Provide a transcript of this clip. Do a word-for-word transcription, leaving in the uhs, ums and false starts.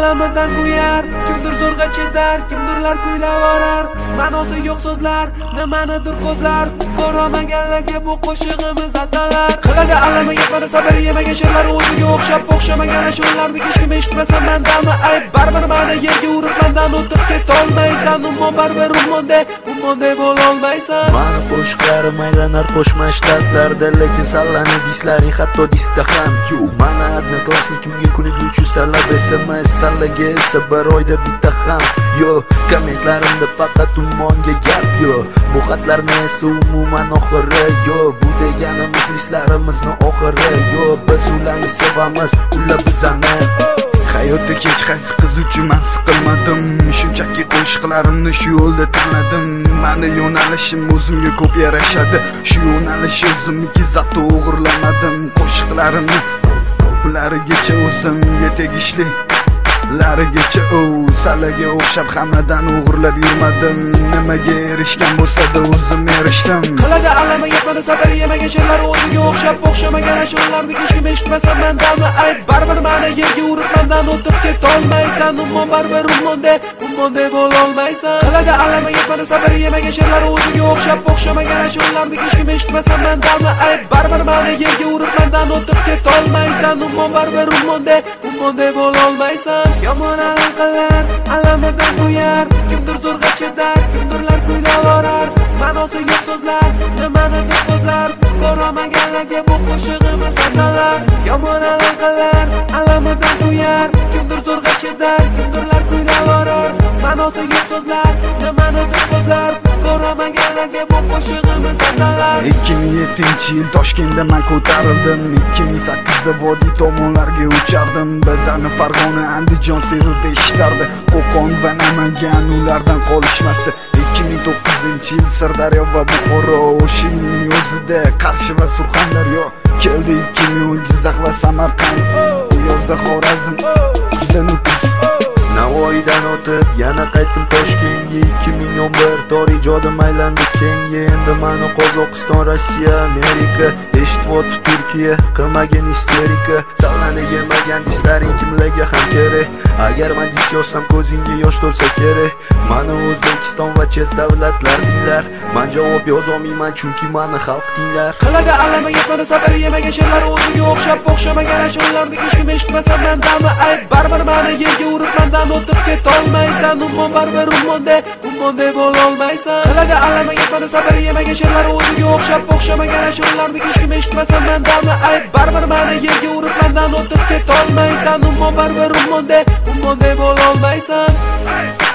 alamidan kuyar, kimdir zo'rg'a chedar, kimdirlar kuylab orar. Ma'nosi yo'q so'zlar, nimanidir ko'zlar, ko'ramaganlarga bu qo'shig'imiz atalar. Qiladi alami yetmadi sabr yemagan she'rlar o'ziga o'xshab o'xshamagan ashulalarni hech kim eshitmasa mendami ayb. Baribir meni yerga urib mendan o'tib ketolmaysan, umuman baribir ummonde ummonde bo'lolmaysan. Mani qo'shiqlarim aylanar qo'shma shtatlarda, lekin sallani dislaring hatto diskda ham yo'q. Mana odnoklassnikimga kuniga uch yuz talab S M S, sallaga esa bir oyda bitta ham yo'q. Kommentlarimda faqat ummonga gap yo'q. Bu xatlarni esa umuman oxiri yo'q. Bu degani muxlislarimizni oxiri yo'q. Biz ularni sevamiz, ular bizani. Hayotda hech qaysi qiz uchun men siqilmadim. Shunchaki qo'shiqlarimni shu yo'lda tingladim. Meni yo'nalishim o'zimga ko'p yarashadi. Shu yo'nalish o'zimniki, zato o'g'irlamadim. Qo'shiqlarimni ularigacha o'zimga tegishli, larigacha o salaga o'xshab hammadan o'g'irlab yurmadim. Nimaga erishgan bo'lsa-da o'zim erishdim. Qiladi alami yetmadi sabr yemagan she'rlar o'ziga o'xshab o'xshamagan ashulalarni hech kim eshitmasa mendami ayb. Baribir meni yerga urib mendan o'tib ketolmaysan, umuman baribir ummonde ummonde bo'lolmaysan. Qiladi alami yetmadi sabr yemagan she'rlar o'ziga o'xshab o'xshamagan ashulalarni hech kim eshitmasa mendami ayb. Baribir meni yerga urib mendan o'tib ketolmaysan, umuman baribir ummonde ummonde bo'lolmaysan. Yomon alanqalar alamidan kuyar, kimdir zo'rg'a chedar, kimdirlar kuylab orar. Ma'nosi yo'q so'zlar, nimanidir ko'zlar, ko'ramaganlarga bu qo'shig'imiz atalar. Yomon alanqalar alamidan kuyar, kimdir zo'rg'a chedar, kimdirlar kuylab orar. Ma'nosi yo'q so'zlar, nimanidir ko'zlar, ko'ramaganlarga bu qo'shig'imiz atalar. ikki ming yettinchi yil Toshkentda men ko'tarildim. ikki ming sakkizda vodiy tomonlarga uchardim. Bizani Farg'ona, Andijon sevib eshitardi. Qo'qon va Namangan ulardan qolishmasdi. ikki ming to'qqizinchi yil Sirdaryo va Buxoro, o'sha yilning o'zida Qarshi va Surxondaryo keldi. ikki ming o'n Jizzax va Samarqand, yozda Xorazm, kuzda Nukus. Navoiydan o'tib yana qaytdim Toshkentga. ikki ming o'n bir tor ijodim aylandi kengga. Endi meni Qozog'iston, Rossiya, Amerika eshityapti Turkiya. Qilmagin isterika, sallani yemagan dislaring kimlarga ham kerak. Agar men dis yozsam ko'zingga yosh to'lsa kerak. Meni O'zbekiston va chet davlatlar dinglar. Men javob yozolmayman chunki meni xalq dinglar. Qiladi alami yetmadi sabr yemagan she'rlar o'ziga o'xshab o'xshamagan ashulalarni hech kim eshitmasa mendami ayb. Baribir meni yerga urib mendan o'tib ketolmaysan, umuman baribir ummonde ummonde bo'lolmaysan. Qiladi alami yetmadi sabr yemagan she'rlar o'ziga o'xshab o'xshamagan ashulalarni hech kim eshitmasa mendami ayb. Baribir meni yerga urib mendan o'tib ketolmaysan, umuman baribir ummonde ummonde bo'lolmaysan.